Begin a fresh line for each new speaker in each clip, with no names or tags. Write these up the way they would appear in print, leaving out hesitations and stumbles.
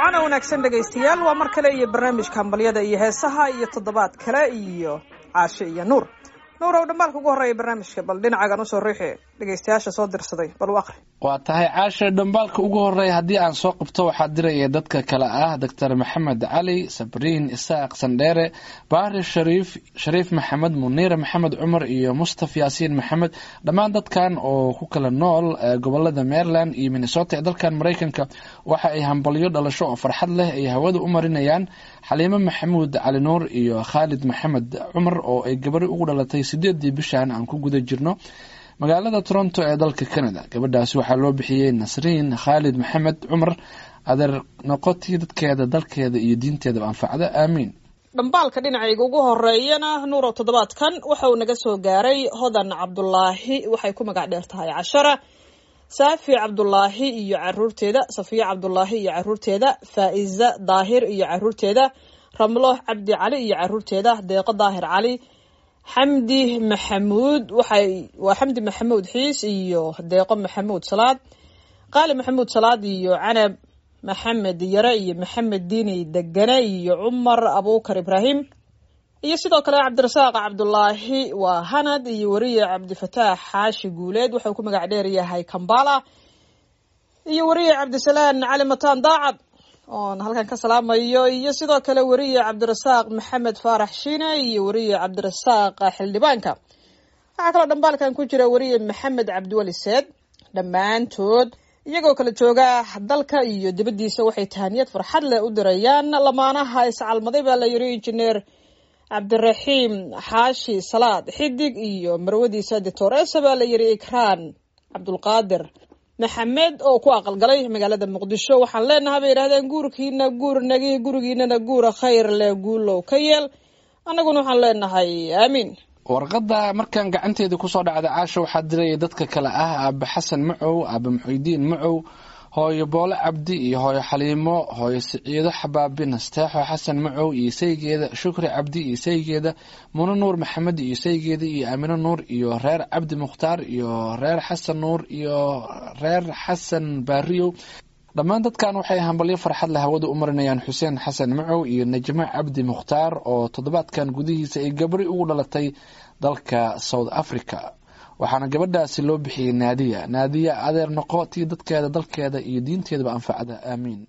waana wanaagsan dhegaystayaal waa mar kale iyo barnaamijka hambalyada iyo heesaha iyo toddobaad kale iyo caashe iyo nuur ow dhambaalka ugu horreeya barnaamijka bal dhinacagan usoo riixi dhegaystayaasha soo dirsaday bal u aqri.
waa tahay caashe dhambaalka ugu horreeya haddii aan soo qabto waxaa diraya dadka kale ah doctor maxamed cali sabriin isaaq sandheere baari shariif maxamed muniire maxamed cumar iyo mustaf yaasiin maxamed dhammaan dadkan oo ku kala nool gobolada maryland iyo minnesota ee dalkan maraykanka waxa ay hambalyo dhalasho oo farxad leh ay hawada u marinayaan xaliimo maxamuud cali nuur iyo khaalid maxamed cumar oo ay gabadhi ugu dhalatay 8 bishan aan ku guda jirno magaalada Toronto ee dalka Canada. gabadhaasi waxaa loo bixiyay Nasriin Khaalid Maxamed Cumar adeer noqotay dadkeeda dalkeeda iyo diinteeda anfacda aamiin.
dhambaalka dhinacayga ugu horeeyana nuuro toddobaadkan waxa uu naga soo gaaray Hodan Cabdullaahi waxay ku magac dheer tahay Cashara Saafi Cabdullaahi iyo caruurteeda Safiya Cabdullaahi iyo caruurteeda Faiza Daahir iyo caruurteeda Ramlo Cabdi Cali iyo caruurteeda Deeqo Daahir Cali xamdi maxamuud waa xamdi maxamuud xiis iyo deeqo maxamuud salaad qaali maxamuud salaad iyo canab maxamed yare iyo maxamed diini degane iyo cumar abuukar ibraahim iyo sidoo kale cabdirasaaq cabdulaahi waa hanad iyo wariye cabdifataax xaashi guuleed wuxuu ku magac dheer yahay kambala iyo wariye cabdisalaan cali mataan daacad oon halkan ka salaamayo iyo sidoo kale wariye cabdirasaaq maxamed faarax shiine iyo wariye cabdirasaaq xildhibaanka waxaa kaloo dhambaalkan ku jira wariye maxamed cabdiwali seed dhammaantood iyagoo kala jooga dalka iyo dibaddiisa waxay tahaniyad farxad leh u dirayaan lamaanaha iscalmaday baa la yiri injineer cabdiraxiim xaashi salaad xidig iyo marwadiisa doctor esa baa la yiri ikraan cabdulqaadir maxamed oo ku aqalgalay magaalada muqdisho waxaan leenahay bay yiraahdeen guurkiina guurnagi gurigiinana guura khayr leh guulow ka yeel annaguna waxaan leenahay aamiin.
warqada markaan gacanteeda ku soo dhacday caasho waxaa diraya dadka kale ah Aaba Xasan Macow Aaba Muxuudiin Macow hooyo Boole Cabdi iyo hooyo Xaliimo hooyo Siciido Xabaabin Asteexo Xasan Macow iyo saygeeda Shukri Cabdi iyo saygeeda Muno Nuur Maxamed iyo saygeeda iyo Aamino Nuur iyo reer Cabdi Mukhtaar iyo reer Xasan Nuur iyo reer Xasan Baariyo dhammaan dadkan waxay hambalyo farxad leh hawada u marinayaan Xuseen Xasan Macow iyo Najma Cabdi Mukhtaar oo toddobaadkan gudihiisa ay gabadhi ugu dhalatay dalka South Africa waxaana gabadhaasi loo bixiyay Naadiya adeer noqotay dadkeeda dalkeeda iyo diinteedaba anfacda aamiin.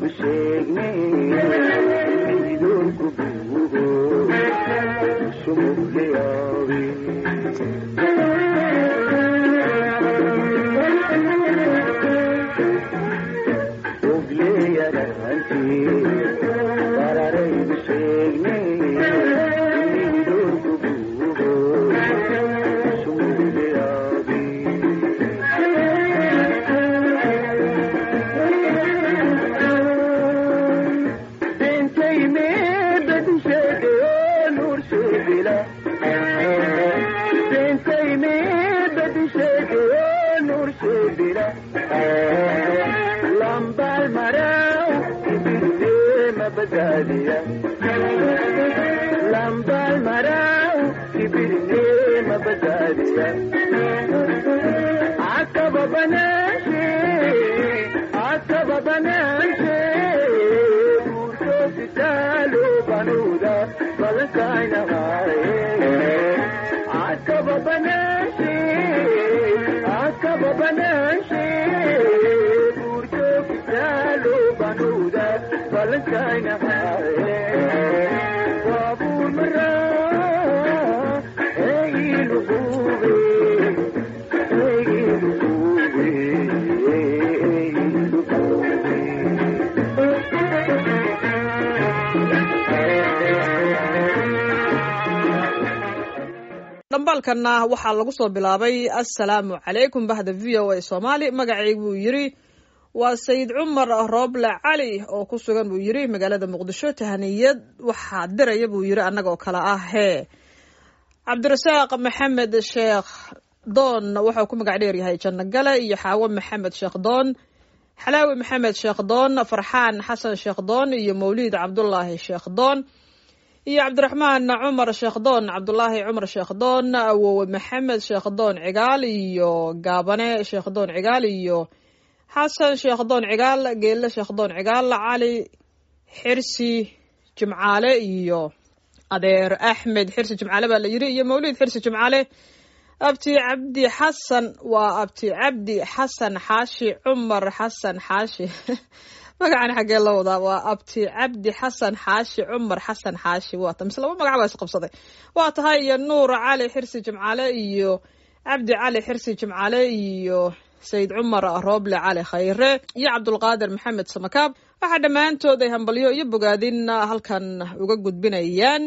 dhambaalkana waxaa lagu soo bilaabay assalaamu calaykum bahda v o a soomaali magacaygu buu yidhi waa sayid cumar rooble cali oo ku sugan buu yidhi magaalada muqdisho tahaniyad waxaa diraya buu yidhi annaga oo kale ah hee cabdirasaaq maxamed sheekh doon waxau ku magac dheer yahay janno gale iyo xaawo maxamed sheekh doon xalaawi maxamed sheekh doon farxaan xasan sheekh doon iyo mawliid cabdulaahi sheekh doon iyo cabdiraxmaan cumar sheekh doon cabdulaahi cumar sheekh doon awowe maxamed sheekh doon cigaal iyo gaabane sheekh doon cigaal iyo xasan sheekh doon cigaal geelle sheekh doon cigaal cali xirsi jimcaale iyo adeer axmed xirsi jimcaale baa la yidhi iyo mawliid xirsi jimcaale abti cabdi xasan waa abti cabdi xasan xaashi cumar xasan xaashi magacan xaggee la wadaa waa abti cabdi xasan xaashi cumar xasan xaashi waata mise laba magac baa isqabsaday waa tahay iyo nuur cali xirsi jimcaale iyo cabdi cali xirsi jimcaale iyo sayid cumar rooble cali khayre iyo cabdulqaadir maxamed samakaab waxaa dhammaantood ay hambalyo iyo bogaadin halkan uga gudbinayaan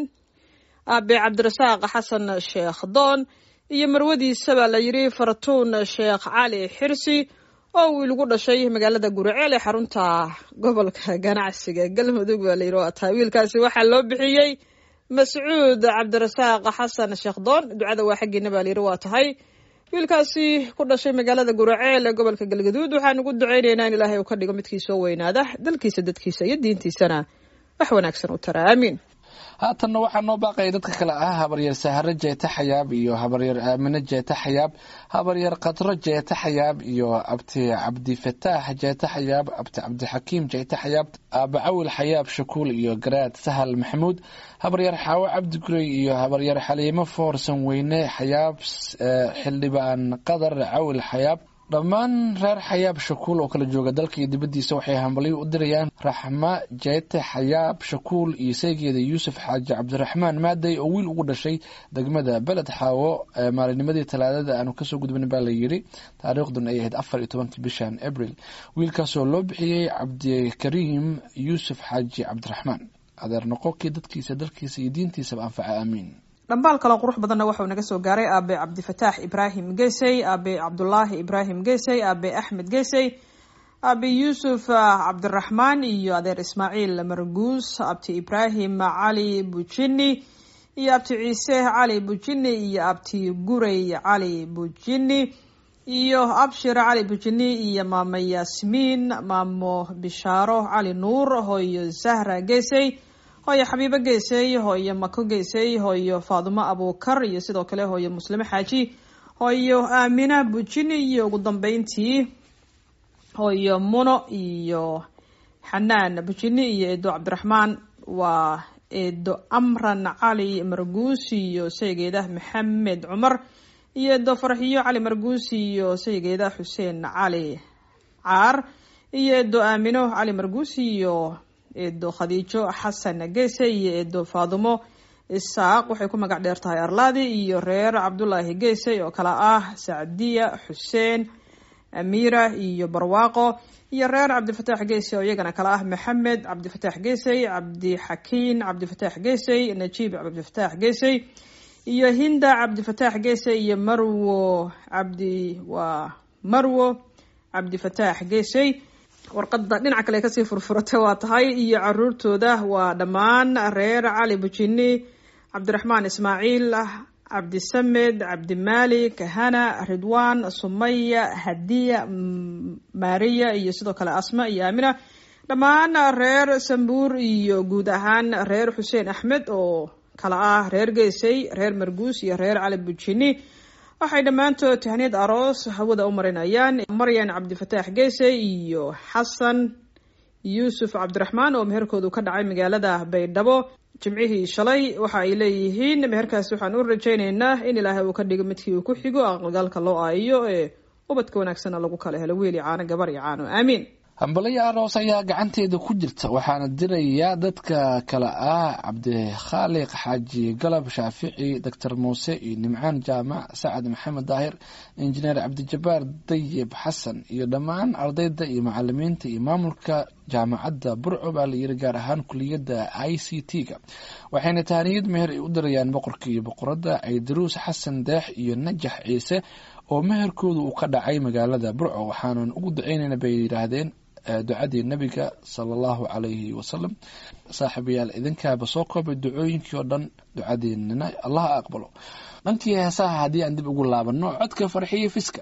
aabe cabdirasaaq xasan sheekh doon iyo marwadiisa baa la yidhi fartuun sheekh cali xirsi oo wiil ugu dhashay magaalada guriceel ee xarunta gobolka ganacsiga galmudug baa layidhi waa tahay wiilkaasi waxaa loo bixiyey mascuud cabdirasaaq xasan sheekh doon ducada waa xaggiina baa layidhi waa tahay wiilkaasi ku dhashay magaalada guriceel ee gobolka galgaduud waxaan ugu ducaynaynaa in ilaahay uu ka dhigo midkii soo weynaada dalkiisa dadkiisa iyo diintiisana wax wanaagsan u tara aamiin
haatanna waxaa noo baaqaya dadka kale ah habaryar sahare jeeta xayaab iyo habaryar aamine jeeta xayaab habaryar qadro jeeta xayaab iyo abti cabdifataax jeeta xayaab abti cabdixakiim jeeta xayaab aaba cawil xayaab shakuul iyo garaad sahal maxamuud habaryar xaawo cabdi gurey iyo habaryar xaliimo foorsan weyne xayaab xildhibaan qadar cawil xayaab dhammaan reer xayaab shakuul oo kala jooga dalka iyo dibaddiisa waxay hambalyo u dirayaan raxma jeete xayaab shakuul iyo saygeeda yuusuf xaaji cabdiraxmaan maaday oo wiil ugu dhashay degmada beled xaawo maalinimadii talaadada aanu kasoo gudbin baa la yidhi taariikhdun ay ahayd 14 bishan abril wiilkaasoo loo bixiyey cabdikariim yuusuf xaaji cabdiraxmaan adeer noqokii dadkiisa dalkiisa iyo diintiisaba anfaca aamiin
dhambaal kaloo qurux badanna waxau naga soo gaaray aabe cabdifataax ibraahim geesey aabe cabdulaahi ibraahim geesey aabe axmed geesey aabe yuusuf cabdiraxmaan iyo adeer ismaaciil marguus abti ibraahim cali bujini iyo abti ciise cali bujini iyo abti gurey cali bujini iyo abshir cali bujini iyo maamo yaasmiin maamo bishaaro cali nuur hooyo zahra geesey hooyo xabiibo geesey hooyo mako geesey hooyo faadumo abuukar iyo sidoo kale hooyo muslime xaaji hooyo aamina bujini iyo ugu dambeyntii hooyo muno iyo xanaan bujini iyo eedo cabdiraxmaan waa eedo amran cali marguus iyo saygeeda maxamed cumar iyo eedo farxiyo cali marguus iyo saygeeda xuseen cali caar iyo eedo aamino cali marguusi iyo eedo khadiijo xasan geese iyo eedo faadumo isaaq waxay ku magac dheer tahay arlaadi iyo reer cabdulaahi geese oo kale ah sacdiya xuseen amiira iyo barwaaqo iyo reer cabdifataax geese oo iyagana kale ah maxamed cabdifataax geesey cabdixakiin cabdifataax geesey najiib cabdifataax geesey iyo hinda cabdifataax geesey iyo marwo cabdifataax geesey. warqada dhinaca kale kasii furfuratay waa tahay iyo caruurtooda waa dhammaan reer cali bujini cabdiraxmaan ismaaciil cabdisamed cabdimalik hana ridwan sumaya hadiya mariya iyo sidoo kale asma iyo aamina, dhammaan reer sambuur iyo guud ahaan reer xuseen axmed oo kala ah reer geesey reer marguus iyo reer cali bujini. waxay dhammaantood tahniyad aroos hawada u marinayaan maryan cabdifataax geesey iyo xasan yuusuf cabdiraxmaan oo meherkoodu ka dhacay magaalada baydhabo jimcihii shalay. waxa ay leeyihiin meherkaasi waxaan u rajaynaynaa in ilaahay uu ka dhigo midkii uu ku xigo aqalgalka loo aayiyo ee ubadka wanaagsana lagu kala helo wiil iyo caano gabar iyo caano aamiin.
hambalyo aroos ayaa gacanteeda ku jirta waxaana dirayaa dadka kale ah cabdikhaaliq xaaji galab shaafici doctor muuse iyo nimcaan jaamac sacad maxamed daahir injineer cabdijabaar dayib xasan iyo dhammaan ardayda iyo macalimiinta iyo maamulka jaamacadda burco baa la yiri gaar ahaan kuliyadda ICT-ga. waxayna tahniyad meher ay u dirayaan boqorka iyo boqoradda caydaruus xasan deex iyo najax ciise oo meherkoodu uu ka dhacay magaalada burco. waxaanan ugu ducaynayna bay yidhaahdeen ducadii nabiga sallallahu calayhi wasalam. saaxiibayaal idinkaaba soo koobay ducooyinkii oo dhan, ducadiinana allah aqbalo. dhankii heesaha haddii aan dib ugu laabano codka farxiyo fiska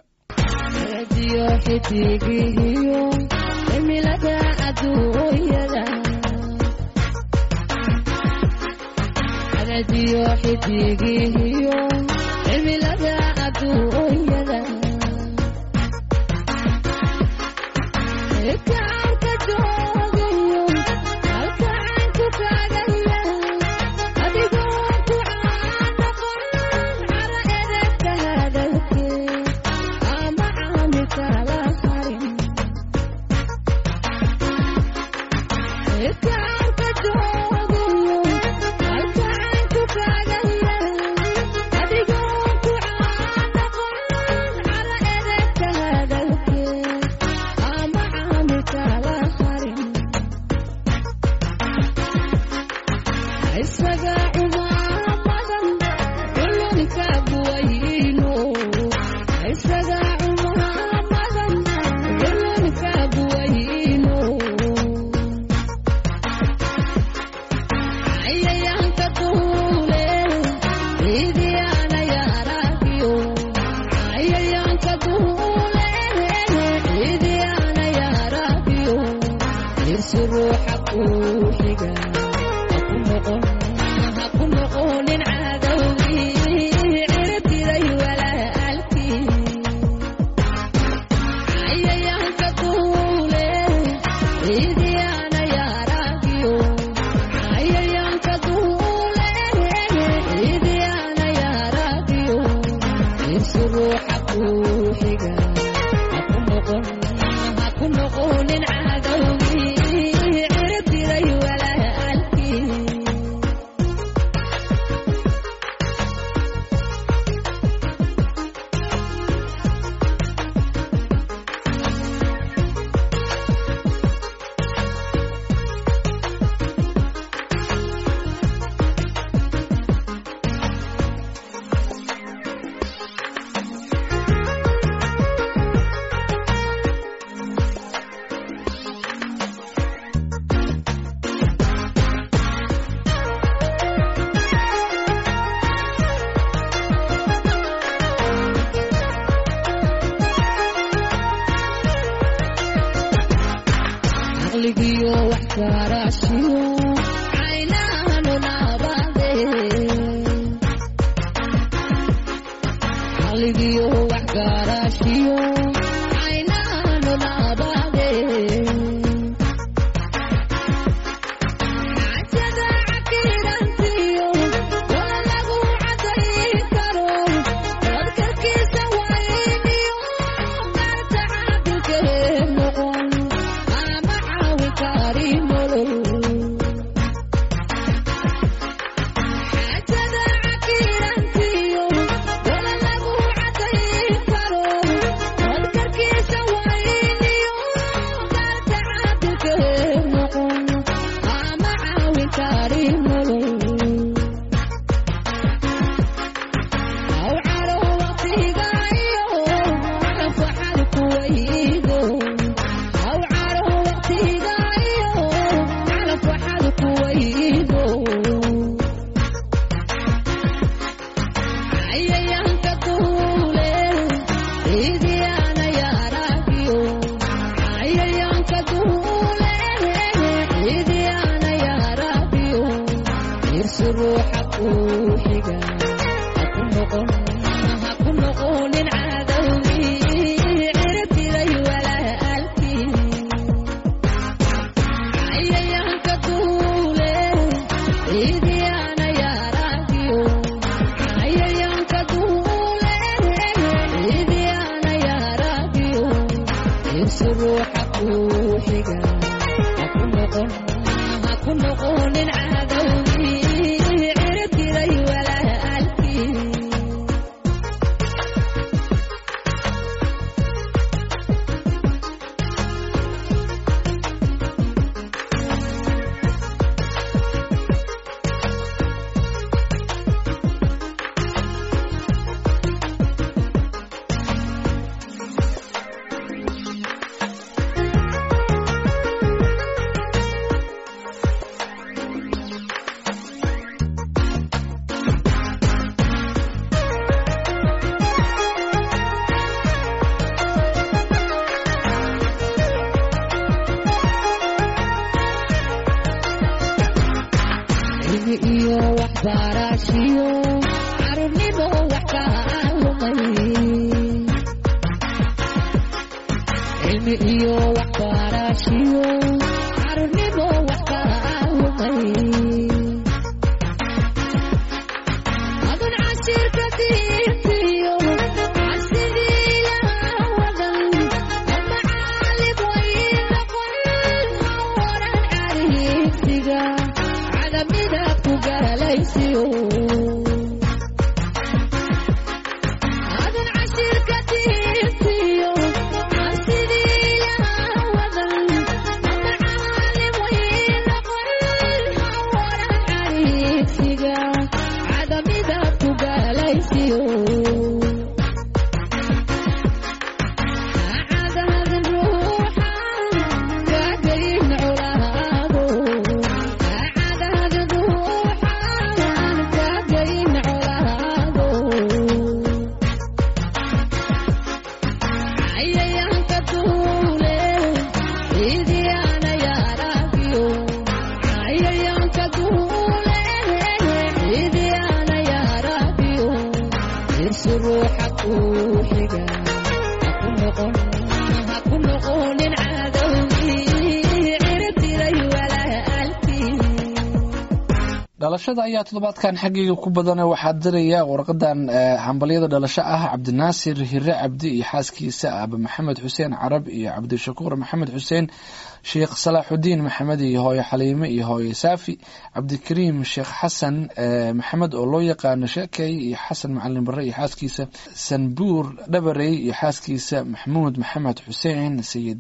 dhalashada ayaa toddobaadkan xaggayga ku badan waxaa diraya warqadan hambalyada dhalasho ah cabdinaasir hire cabdi iyo xaaskiisa aba maxamed xuseen carab iyo cabdishakuur maxamed xuseen sheekh salaaxudiin maxamed iyo hooyo xaliime iyo hooyo saafi cabdikariim sheekh xasan maxamed oo loo yaqaano sheekay iyo xasan macalin bare iyo xaaskiisa sanbuur dhabarey iyo xaaskiisa maxmuud maxamed xuseen sayid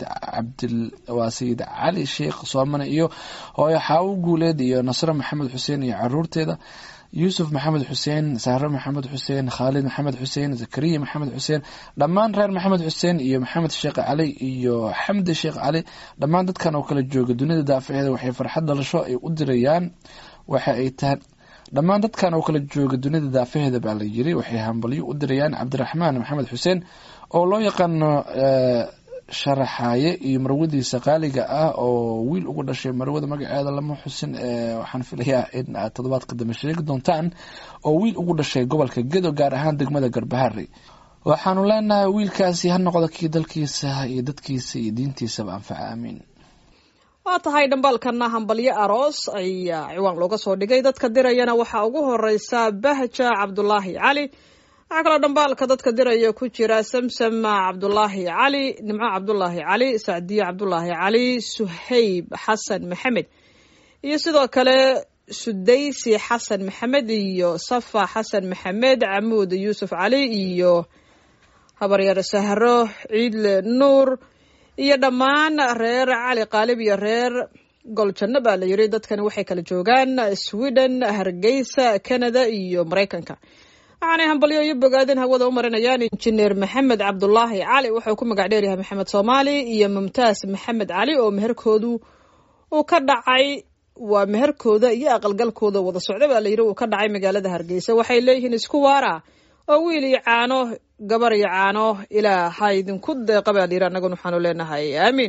cali sheekh soomane iyo hooyo xaawo guuleed iyo nasre maxamed xuseen iyo caruurteeda yuusuf maxamed xuseen sahre maxamed xuseen khaalid maxamed xuseen zakariya maxamed xuseen dhammaan reer maxamed xuseen iyo maxamed sheekh cali iyo xamdi sheekh cali dhammaan dadkan oo kala jooga dunida daafaheeda waxay farxad dhalasho ay u dirayaan waxa ay tahay dhammaan dadkan oo kala jooga dunida daafaheeda baa la yiri waxay hambalyo u dirayaan cabdiraxmaan maxamed xuseen oo loo yaqaano sharaxaaye iyo marwadiisa qaaliga ah oo wiil ugu dhashay marwada magaceeda lama xusin waxaan filayaa in aad toddobaadka dambe sheegi doontaan oo wiil ugu dhashay gobolka gedo gaar ahaan degmada Garbahari waxaanu leenahay wiilkaasi ha noqdo kii dalkiisa iyo dadkiisa iyo diintiisaba anfaca amiin
waa tahay dhambaalkana hambalyo aroos ayaa ciwaan looga soo dhigay dadka dirayana waxaa ugu horeysa Bahja Cabdulaahi Cali waxaa kaloo dhambaalka dadka diraya ku jira Samsam Cabdulaahi Cali Nimco Cabdulaahi Cali Saadiya Cabdulaahi Cali Suhayb Xasan Maxamed iyo sidoo kale Sudaysi Xasan Maxamed iyo Safa Xasan Maxamed Amuud Yuusuf Cali iyo habaryar Sahro Ciidle Nuur iyo dhammaan reer Cali Qaalib iyo reer Goljanno baa la yiri dadkan waxay kala joogaan Sweden Hargeysa Canada iyo Mareykanka waxaanay hambalyo iyo bogaadin hawada u marinayaan injineer Maxamed Cabdulaahi Cali wuxuu ku magac dheer yahay Maxamed Soomaali iyo Mumtaaz Maxamed Cali oo meherkoodu uu ka dhacay waa meherkooda iyo aqalgalkooda wada socda baa la yiri uu ka dhacay magaalada Hargeysa waxay leeyihiin isku waara oo wiil iyo caano gabar iyo caano ilaahay idinku deeqa baa la yiri annaguna waxaanu leenahay aamin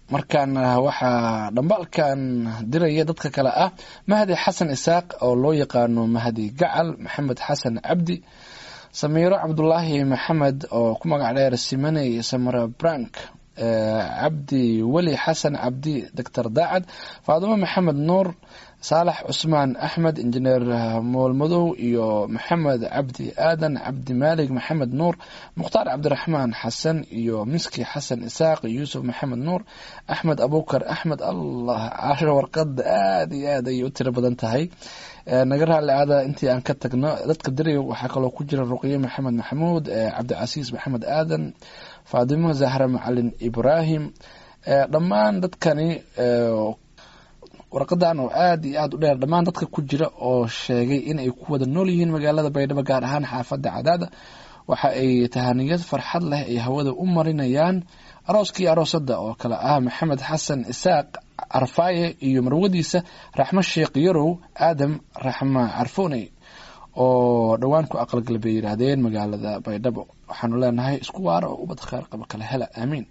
markaan waxaa dhambaalkan diraya dadka kale ah mahdi xasan isaaq oo loo yaqaano mahdi gacal, maxamed xasan cabdi, samiiro cabdulaahi maxamed oo ku magac dheer simaney samara brank, cabdi weli xasan cabdi, doctor daacad, faadimo maxamed nuur, saalax cusmaan axmed, injineer moolmadow iyo maxamed cabdi aadan, cabdi maalig maxamed nuur, mukhtaar cabdiraxmaan xasan iyo miski xasan isaaq, yuusuf maxamed nuur, axmed abukar axmed. allah caasho warqada aad iyo aad ayay u tiro badan tahay, naga raalli aada intii aan ka tagno. dadka diraya waxaa kaloo ku jira ruqye maxamed maxamuud, cabdicasiis maxamed aadan, faadimo zahra macalin ibraahim, dhammaan dadkani warqadan oo aad iyo aad u dheer, dhammaan dadka ku jira oo sheegay in ay ku wada nool yihiin magaalada baydhabo, gaar ahaan xaafadda cadaada. waxa ay tahaniyad farxad leh ay hawada u marinayaan arooskii aroosada oo kale ah maxamed xasan isaaq carfaaye iyo marwadiisa raxmo sheekh yarow aadam raxma carfooney oo dhowaan ku aqalgal bay yiraahdeen magaalada baydhabo. waxaanu leenahay isku waara oo ubad khayr qaba kala hela, aamiin.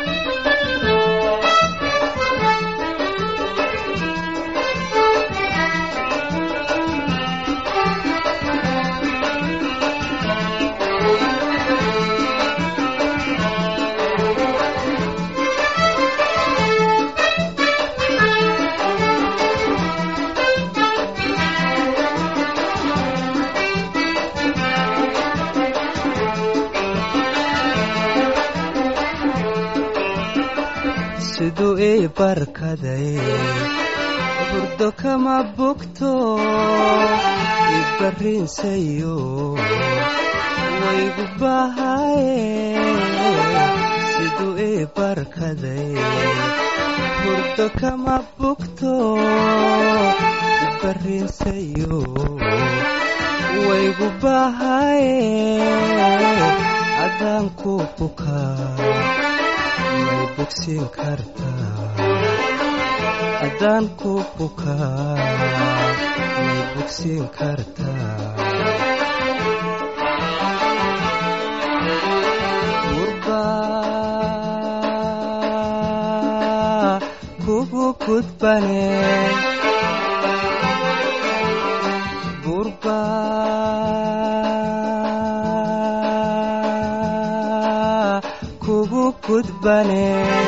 siduu ii barkaday burdo kama bogto ibarrinsayo waygu bahaye siduu ii barkaday burdo kama bogto ibarrinsayo waygu bahaye adaan ku bukaa may bogsiin kartaa adaan ku bukaa may bogsiin kartaa gurbaa kugu gudbane gudbane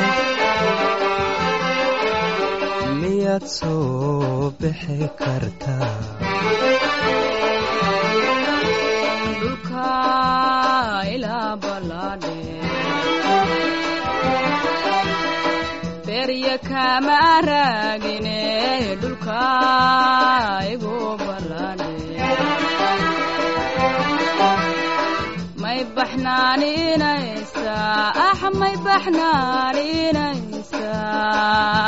miyaad soo bixi kartaa
dhulka ilaa ballaadhe berya kama raagine dhulka igu ballaadhe may baxnaaninaysaa may baxnaaninaysaa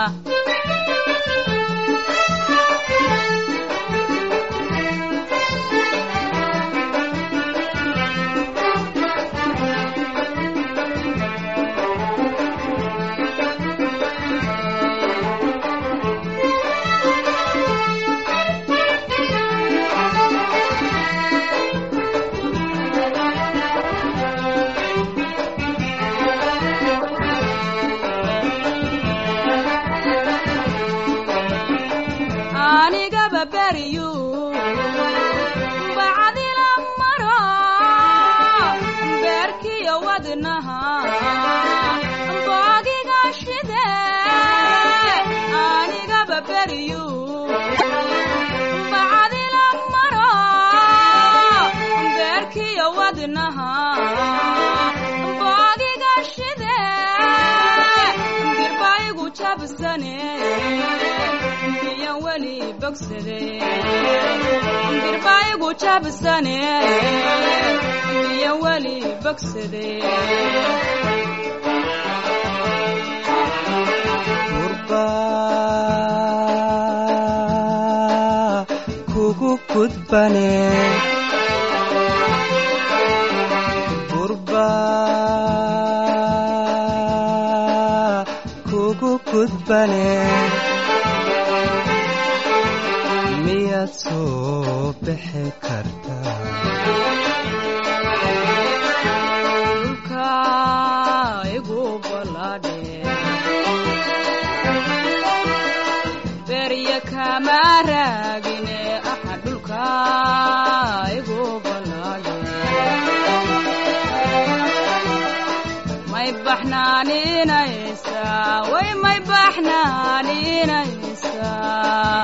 bacdila maro beerkiyo wadnaha boogiga shide aniga baberiyu bacdila maro beerkiyo wadnaha boogiga shide dirbaigu jabsane weli bogsade dirbaigu jabsane iyo weli bogsade
gurbaa kugu gudbane gurbaa kugu gudbane miyaad soo bixi kartaa
dhulka igu ballaadhe berya kama raagine aha dhulka igu balaadhe may baxnaaninaysaa way may baxnaaninaysaa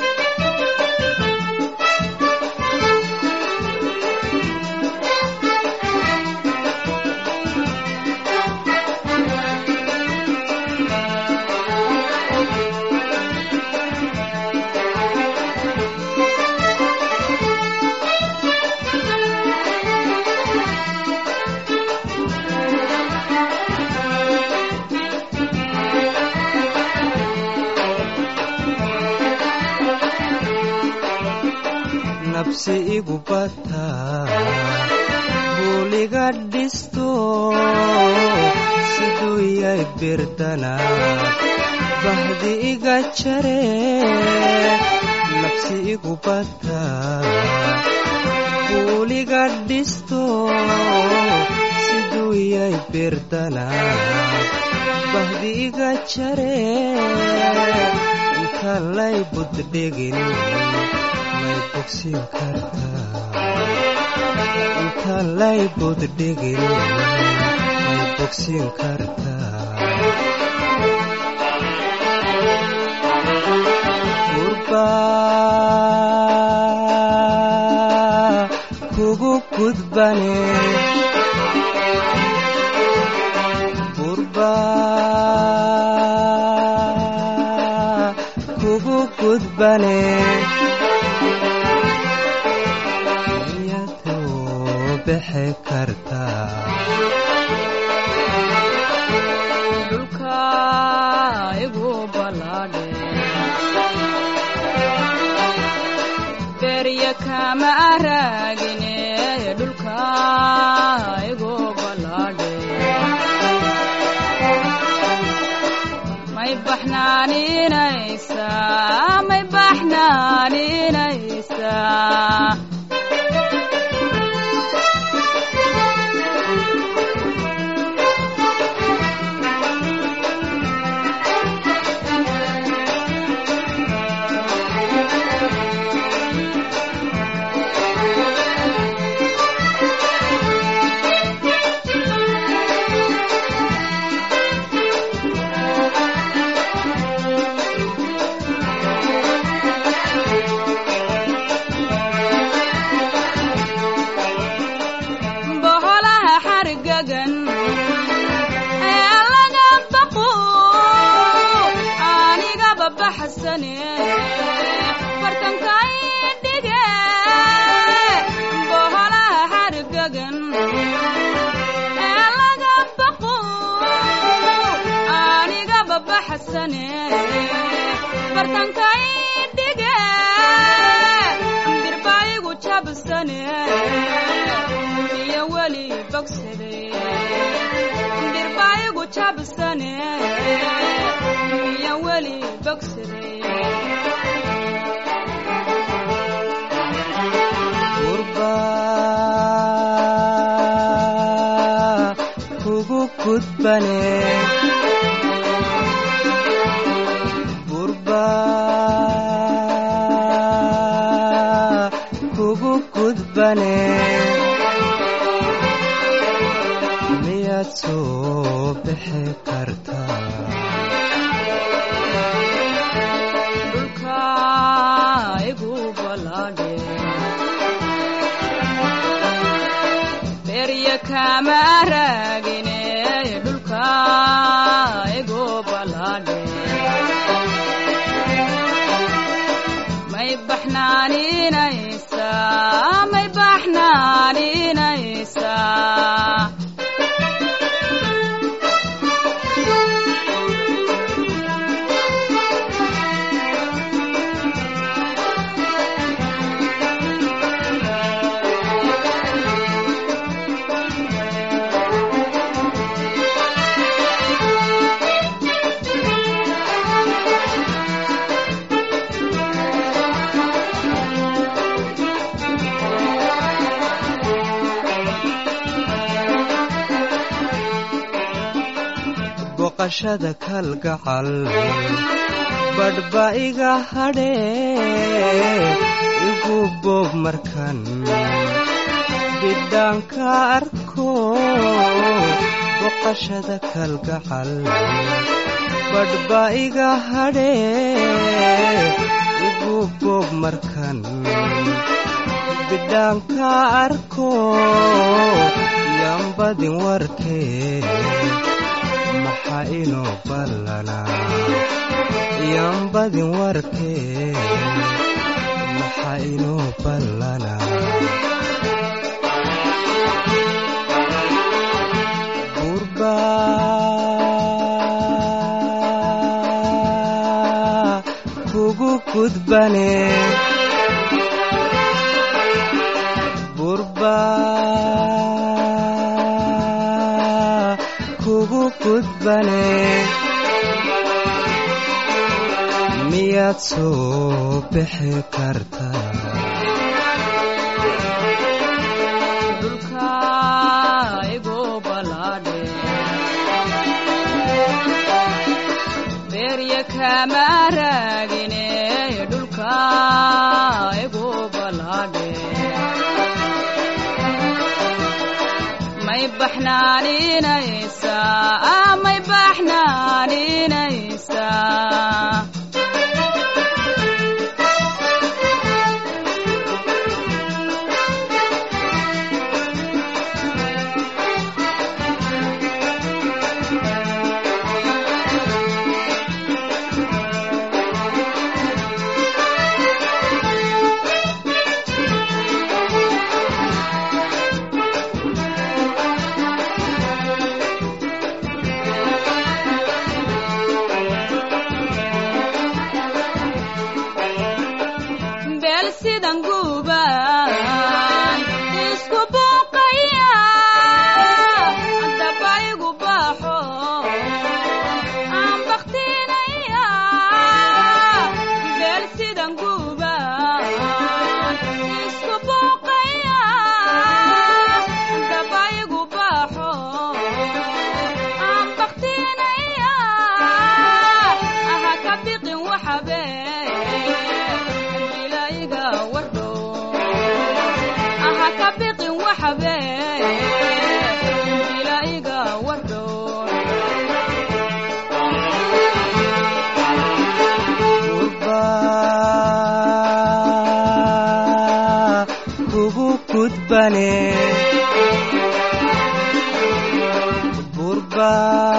nabsi igu bata buuliga dhisto siduu yay birdana bahdi iga jare nabsi igu bata buuliga dhisto siduu yay birdana bahdi iga jare inta lay buddhigin inta lay buddhigin may bogsiin kartaa gurbaa kugu gudbane gurbaa kugu gudbane
dhulka igu balaadhe berya kama raagine dhulka igu balaadhe may baxnaaninaysaa may baxnaaninaysaa
gurbaa kugu gudbane gurbaa kugu gudbane miyaad soo bixi kartaa
dhulka igu balaadhe berya kama raagine dhulka igu balaadhe may baxnaaninaysaa may baxnaaninaysaa
boqashada kalgacal badhba iga hadhee igu boob markan bidhaanka arko boqashada kalgacal badhba iga hadhee igu boob markan bidhaanka arko yambadin warkee maxaa inoo ballanaa yambadin warkee maxaa inoo ballanaa kugu gudbane burba kugu gudbane miyaad soo bixi kartaa
dhulka igu balaadhe beerya kama raagine dhulka igu balaadhe may baxnaaninaysaa may baxnaaninaysaa burba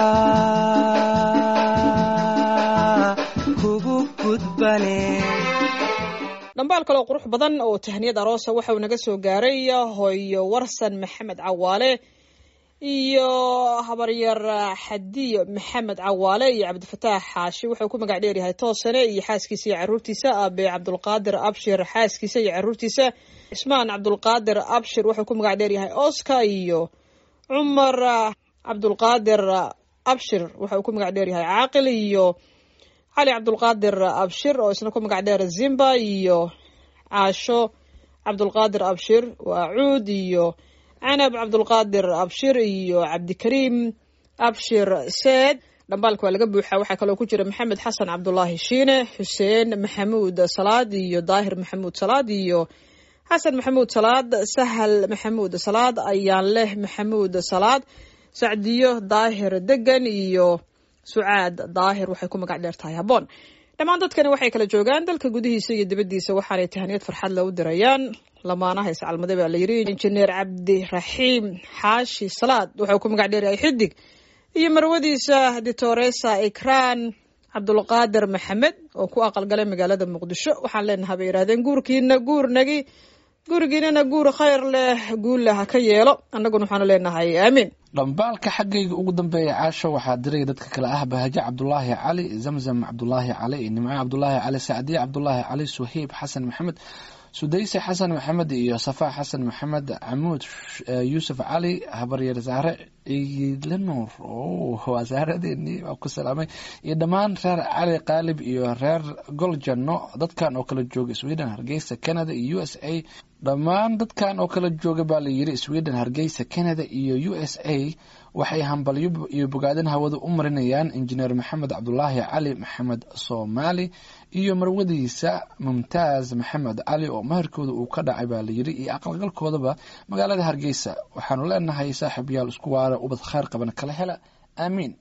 kugu gudbane
dhambaal kaloo qurux badan oo tahniyad aroosa waxa uu naga soo gaaray hooyo warsan maxamed cawaale iyo habaryar xadiyo maxamed cawaale iyo cabdifataax xaashi wuxuu ku magac dheer yahay toosane iyo xaaskiisa iyo caruurtiisa aabe cabdulqaadir abshir xaaskiisa iyo caruurtiisa ismaan cabdulqaadir abshir wuxuu ku magac dheer yahay oscar iyo cumar cabdulqaadir abshir wuxuu ku magac dheer yahay caaqil iyo cali cabdulqaadir abshir oo isna ku magac dheer zimba iyo caasho cabdulqaadir abshir waa cuud iyo canab cabdulqaadir abshir iyo cabdikariim abshir seed dhambaalka waa laga buuxaa waxaa kaloo ku jira maxamed xasan cabdulaahi shiine xuseen maxamuud salaad iyo daahir maxamuud salaad iyo xasan maxamuud salaad sahal maxamuud salaad ayaanleh maxamuud salaad sacdiyo daahir degan iyo sucaad daahir waxay ku magac dheer tahay habboon dhammaan dadkani waxay kala joogaan dalka gudihiisa iyo dibaddiisa waxaanay tahniyad farxad la u dirayaan lamaanaha iscalmade baa la yidhi injineer cabdiraxiim xaashi salaad wuxuu ku magac dheer yahay xidig iyo marwadiisa ditoresa ikraan cabdulqaadir maxamed oo ku aqalgalay magaalada muqdisho waxaan leenahay bay yidhahdeen guurkiina guurnagi gurigiinana guur khayr leh guulla ha ka yeelo annaguna waxaanu leenahay aamiin
dhambaalka xaggayga ugu dambeeya caasho waxaa diray dadka kale ah bahaje cabdulaahi cali zamzam cabdulaahi cali nimco cabdulaahi cali sacdiye cabdulaahi cali suhayb xasan maxamed sudayse xasan maxamed iyo safa xasan maxamed camuud yuusuf cali habaryar saare ciidle nuur waa saaradeenii waa ku salaamay iyo dhammaan reer cali qaalib iyo reer goljanno dadkan oo kala jooga sweden hargeysa canada iyo u s a dhammaan dadkan oo kala jooga baa la yidhi sweden hargeysa canada iyo u s a waxay hambalyo iyo bogaadin hawada u marinayaan injineer maxamed cabdulaahi cali maxamed soomaali iyo marwadiisa mumtaaz maxamed cali oo maharkooda uu ka dhacay baa layidhi iyo aqalgalkoodaba magaalada hargeysa. waxaanu leenahay saaxiibayaal isku waara ubad khayr qaban kala hela aamiin.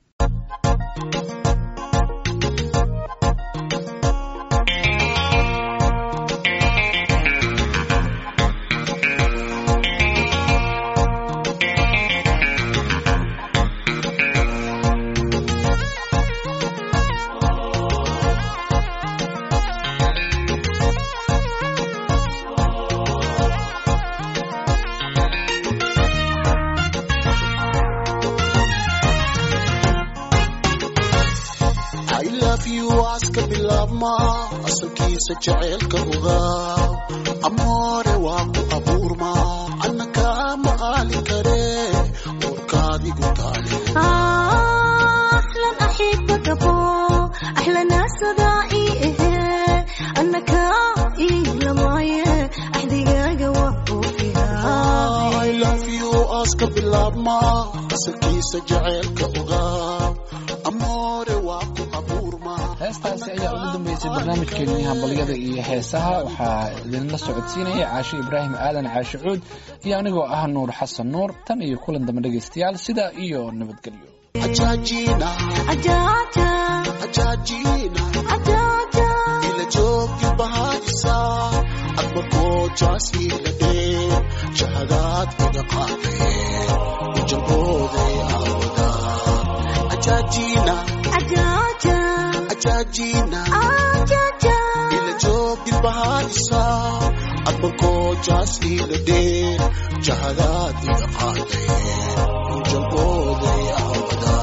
asalkiisa jaceylka ogaa amoore waa ku abuurma annaka ma qaali kare warkaadigu taale
ahlan axibagabo ahlan asadaai annaka ilamaye axdigaaga waa kufihaa
I love you aska bilaabma asalkiisa jaceylka ogaa amoore waa ku abuurma.
heestaasi ayaa ugu dambeysay barnaamijkeenii hambalyada iyo heesaha. waxaa idinla socodsiinaya caasho ibraahim aadan caasho cuud iyo anigoo ah nuur xasan nuur. tan iyo kulan dambe dhegaystayaal sidaa iyo nabadgelyo.
ajaajina
ajaja
ajaajina
ajaja
ila joogi bahaysa adba koojaas ila dhee jahadaad iga qaadee ujalbooday awada ajaajina
ajaja
ajaajina
ajaja
ila joogi bahaysa adba koojaas ila dhee jahadaad iga qaadee ujalbooday awada.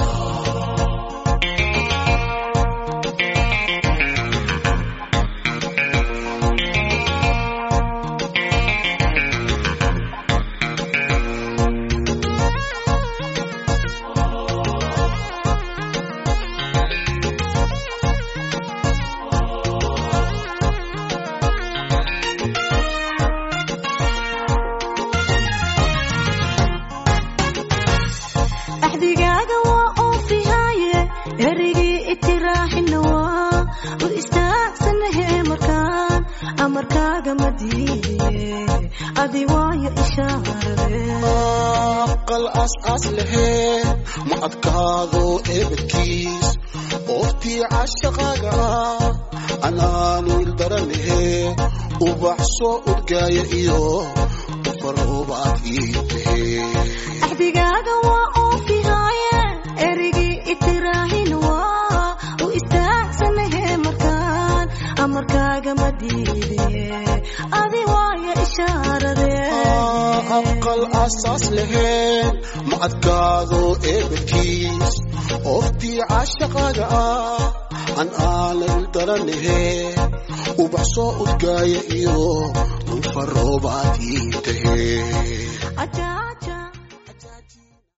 axdigaaga waa oofihaaye erigii itiraaxina waa u istaagsanahe markaan amarkaaga ma diidiye adi waayo ishaarade
aqal aas laheen ma adkaado ebadkiis ooftii cashaqaaga anaanu ildaranahe ubax soo udgaaya iyo ufaroobaad ii tahe
axdigaaga waa oofihaaye erigii itiraahin waa u istaagsanahe markaan amarkaaga ma diidiye adi waayo ishaarade
aqal asaas laheen ma adkaado ebadkiis ooftii cashaqaaga an aanan daranahe ubax soo udgaaya iyo ufaroobaad ii tahe
ajaja